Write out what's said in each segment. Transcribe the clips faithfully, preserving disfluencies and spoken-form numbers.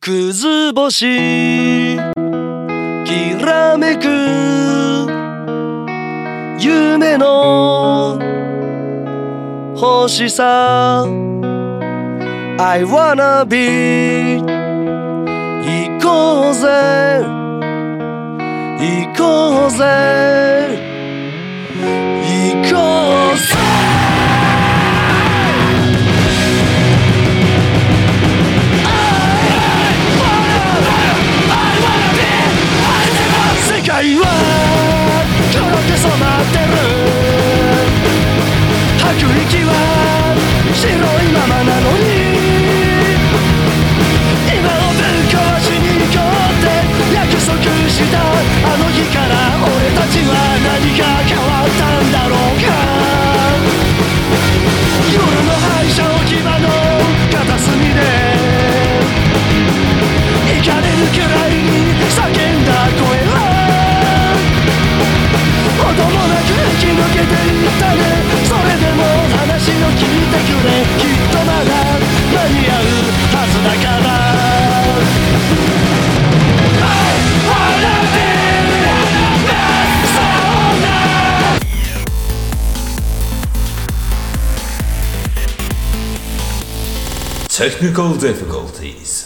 くず星きらめく夢の星さ I wanna be 行こうぜ行こうぜ行こうぜ世界は黒く染まってる吐く息は白いままなのに今をぶっ壊しに行こうって約束したあの日から俺たちは何が変わったんだろうか夜の廃車置き場の片隅で怒れるくらいに叫んだ声はほどもなく吹き抜けていったねそれでも話を聞いてくれきっとまだ間に合うはずだから I wanna be Technical difficulties.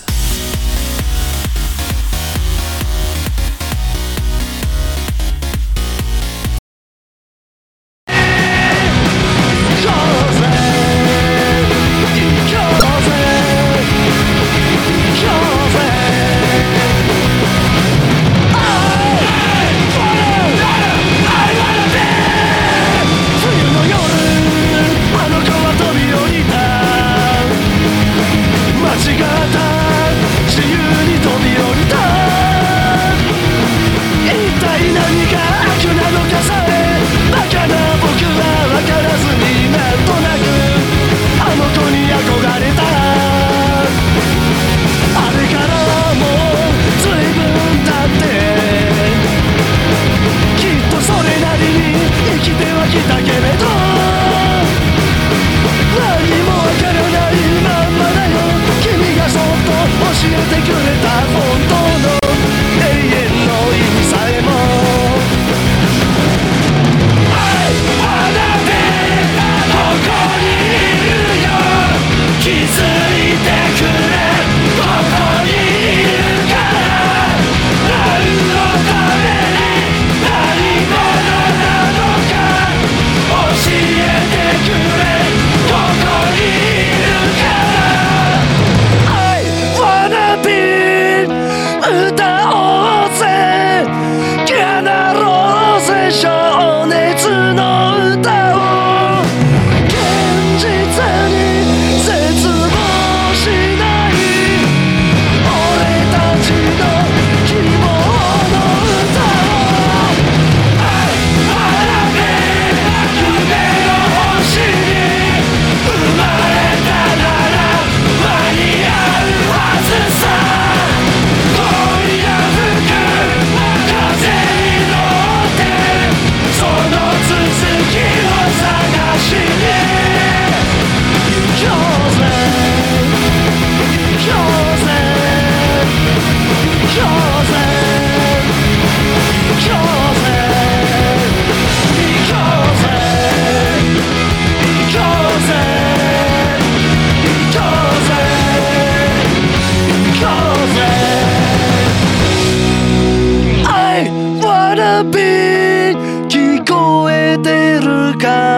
Be 聞こえてるか